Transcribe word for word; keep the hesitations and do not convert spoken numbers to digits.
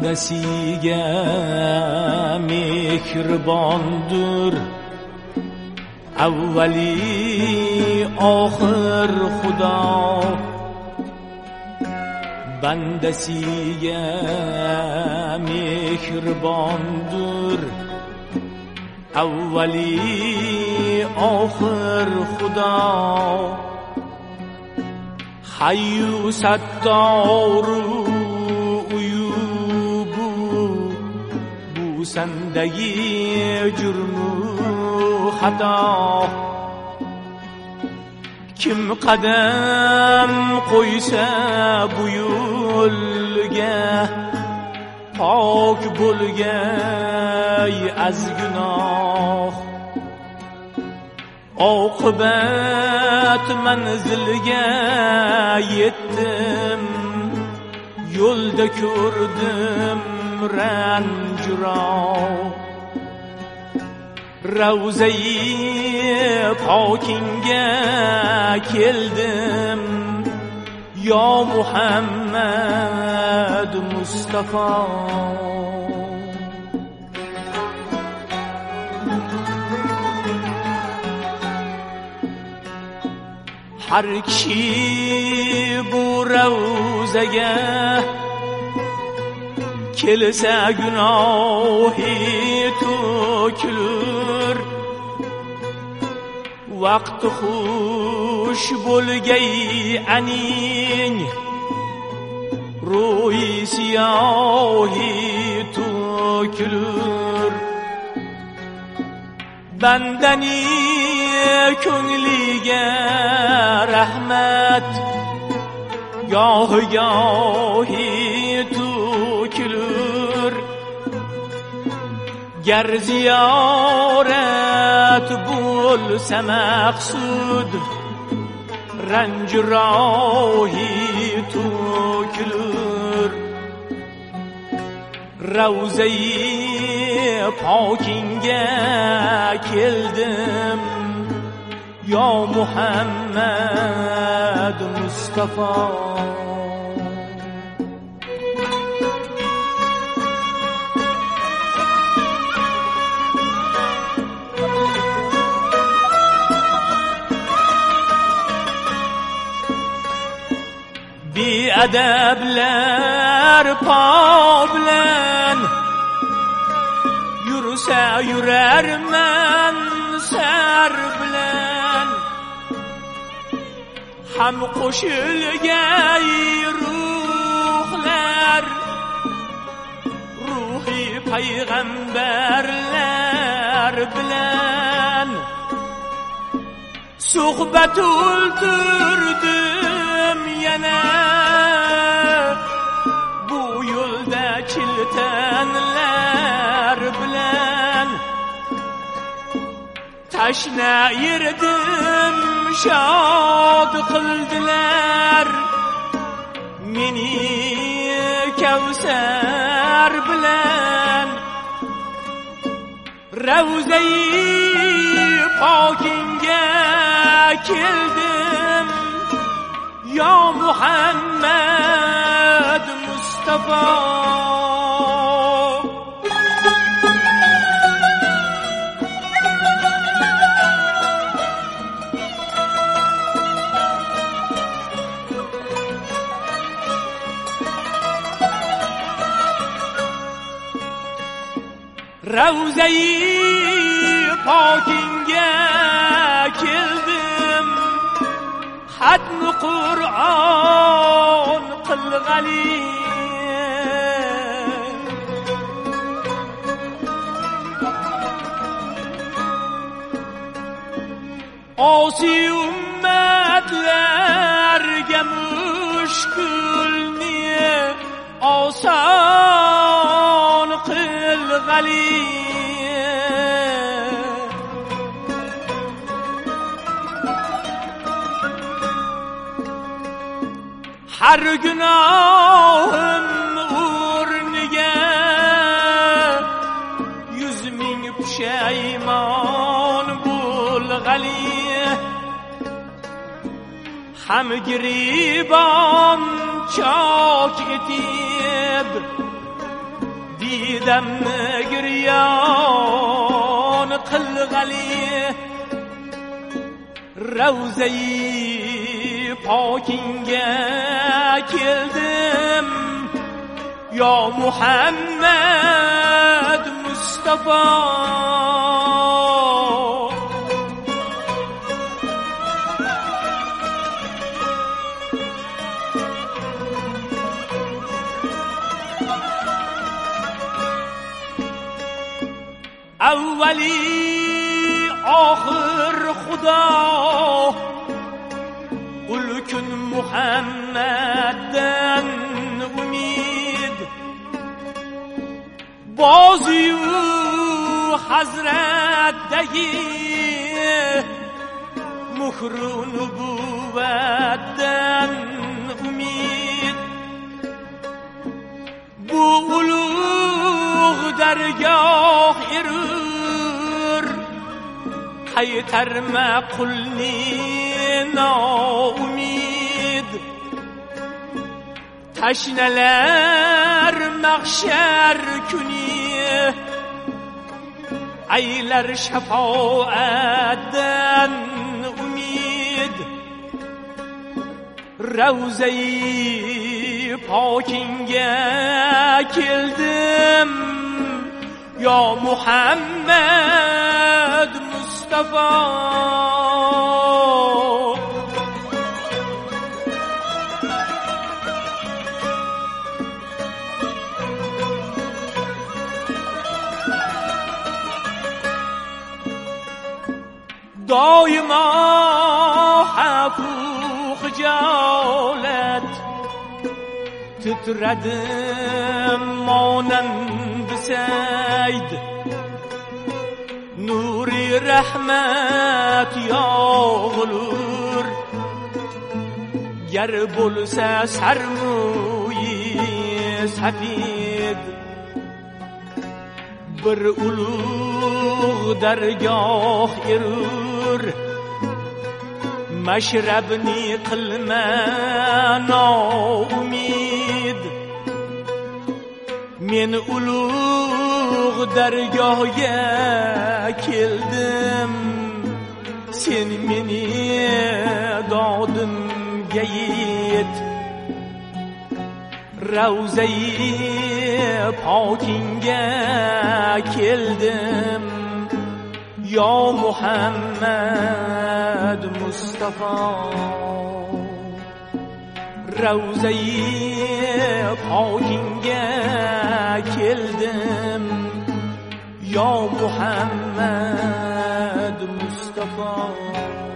bendesiga mehribondir avvali oxir Xudo bendesiga mehribondir avvali oxir Xudo hayyu sattoru uyubu bu sendagi jurmu xato kim qadam qo'ysa bu yo'lga pok bo'lgay az gunoh oqibat manzilga yetdim yo'lda ko'rdim ranjiro ravzai pokinga keldim yo Muhammad Mustafa har kishi bu ravzaga kelsa gunohi to'kilur vaqti xush bo'lgay aning ro'yi siyohi to'kilur bandani ko'ngliga rahmat gohi gohi to'kilur gar ziyorat bo'lsa maqsud ranjirohi to'kilur ravzai pokinga keldim yo Muhammad Mustafa adablar poblan yursa yurarman sar bilan ham qo'shilgay ruhlar ruhi payg'ambarlar bilan suhbat o'ltirdim yana bu yo'lda chiltanlar bilan tashna yerdim shod qildilar meni kavsar bilan ravzai pokinga keldim yo Muhammad Mustafa ravzai pokinga keldim xatmi Qur'on qilg'ali osi ummatlarga mushkulni oson qilg'ali har gunohim o'rniga yuz ming pushaymon bo'lg'ali ham giribon chok etib دیدم گریان قلقلی روزهی پاکینگه کلدم یا محمد مصطفی اولی آخر خدا قل کن محمدن امید بازی و حضرت دهی مخر نبوتن امید بو علوغ درگاه ایرور حیتر ما قلنی ناامید تشنلر مغشر کنی ایلر شفاعتن امید روزهی پاکینگه کلدم یا محمد مصطفی دایما حقوق جالت تتردم مانند سید نوری رحمت یاغلور گر بلسه سرمویی سفید بر علوغ درگاه ایرور مشربنی قلمه ناامید من علوغ درگاه کلدم sen meni dodin gayet ravzai pokinga keldim ya Muhammad Mustafa ravzai pokinga keldim ya Muhammad Mustafa